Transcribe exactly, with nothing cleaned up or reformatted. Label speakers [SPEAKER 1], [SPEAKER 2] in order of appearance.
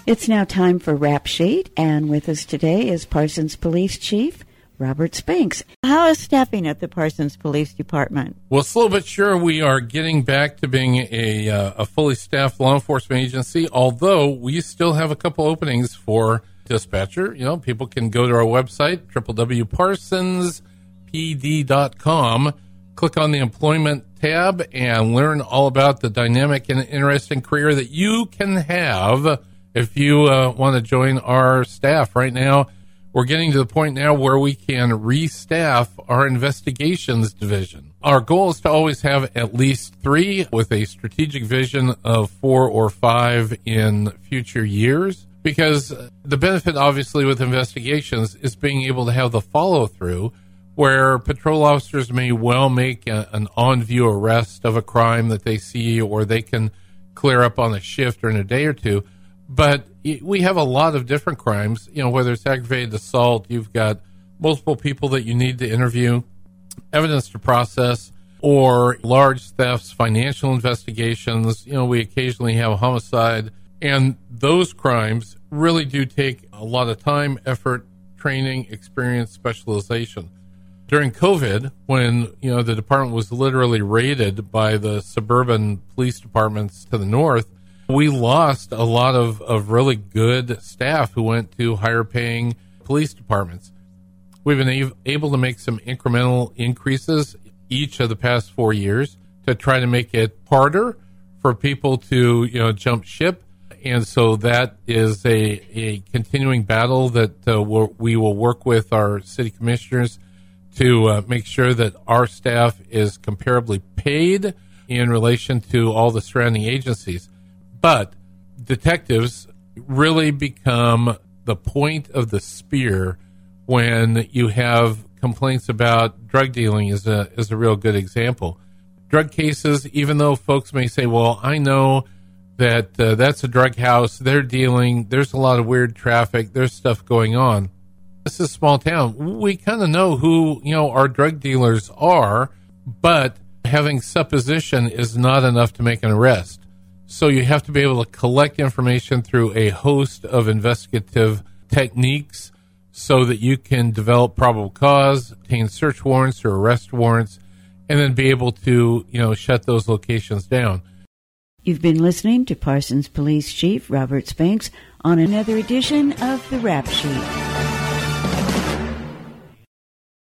[SPEAKER 1] It's now time for Rap Sheet, and with us today is Parsons Police Chief Robert Spinks. How is staffing at the Parsons Police Department?
[SPEAKER 2] Well, slow but sure, we are getting back to being a, uh, a fully staffed law enforcement agency, although we still have a couple openings for dispatcher. You know, people can go to our website, w w w dot parsons p d dot com, click on the employment tab, and learn all about the dynamic and interesting career that you can have if you uh, want to join our staff. Right now, we're getting to the point now where we can restaff our investigations division. Our goal is to always have at least three with a strategic vision of four or five in future years, because the benefit, obviously, with investigations is being able to have the follow-through where patrol officers may well make a, an on-view arrest of a crime that they see, or they can clear up on a shift or in a day or two. But we have a lot of different crimes, you know, whether it's aggravated assault, you've got multiple people that you need to interview, evidence to process, or large thefts, financial investigations. You know, we occasionally have homicide, and those crimes really do take a lot of time, effort, training, experience, specialization. During COVID, when, you know, the department was literally raided by the suburban police departments to the north, we lost a lot of, of really good staff who went to higher paying police departments. We've been a- able to make some incremental increases each of the past four years to try to make it harder for people to, you know, jump ship. And so that is a, a continuing battle that uh, we'll, we will work with our city commissioners to uh, make sure that our staff is comparably paid in relation to all the surrounding agencies. But detectives really become the point of the spear when you have complaints about drug dealing is a, is a real good example. Drug cases, even though folks may say, well, I know that uh, that's a drug house, they're dealing, there's a lot of weird traffic, there's stuff going on. This is a small town. We kind of know who, you know, our drug dealers are, but having supposition is not enough to make an arrest. So you have to be able to collect information through a host of investigative techniques so that you can develop probable cause, obtain search warrants or arrest warrants, and then be able to, you know, shut those locations down.
[SPEAKER 1] You've been listening to Parsons Police Chief Robert Spinks on another edition of the Rap Sheet.